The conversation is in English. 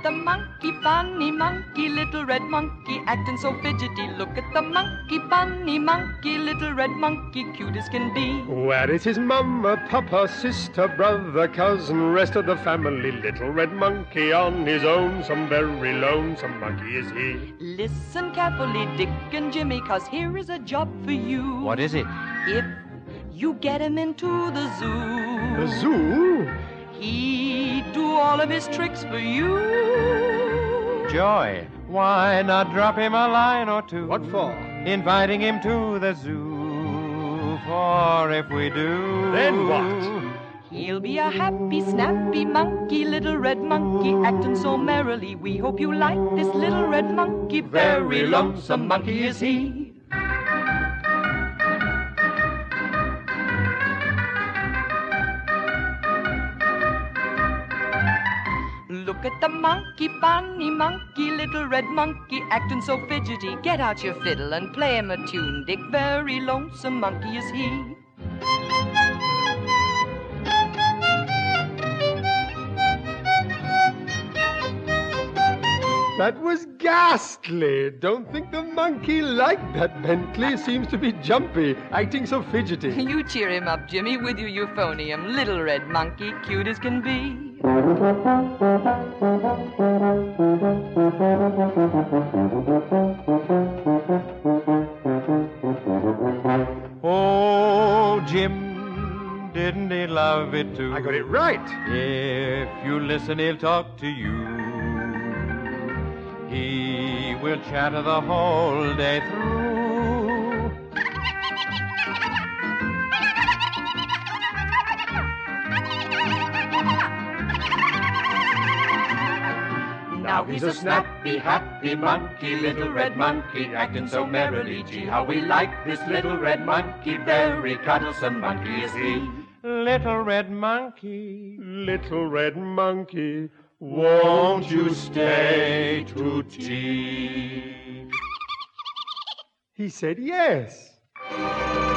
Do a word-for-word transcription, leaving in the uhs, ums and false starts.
the monkey, funny monkey, little red monkey, acting so fidgety. Look at the monkey, funny monkey, little red monkey, cute as can be. Where is his mama, papa, sister, brother, cousin, rest of the family? Little red monkey on his own, some very lonesome monkey is he. Listen carefully, Dick and Jimmy, 'cause here is a job for you. What is it? If you get him into the zoo, The zoo? he'd do all of his tricks for you. Joy, why not drop him a line or two? What for? Inviting him to the zoo. For if we do, Then what? He'll be a happy, snappy monkey, little red monkey, acting so merrily. We hope you like this little red monkey. Very lonesome monkey is he. Look at the monkey, funny monkey, little red monkey, acting so fidgety. Get out your fiddle and play him a tune, Dick. Very lonesome monkey is he. That was ghastly. Don't think the monkey liked that Bentley. Seems to be jumpy, acting so fidgety. You cheer him up, Jimmy, with your euphonium. Little red monkey, cute as can be. oh, Jim, didn't he love it too? I got it right. If you listen, he'll talk to you. He will chatter the whole day through. Now he's a snappy, happy monkey, little red monkey, acting so merrily. Gee, how we like this little red monkey, very cuddlesome monkey is he. Little red monkey, Little red monkey, won't you stay to tea? He said yes.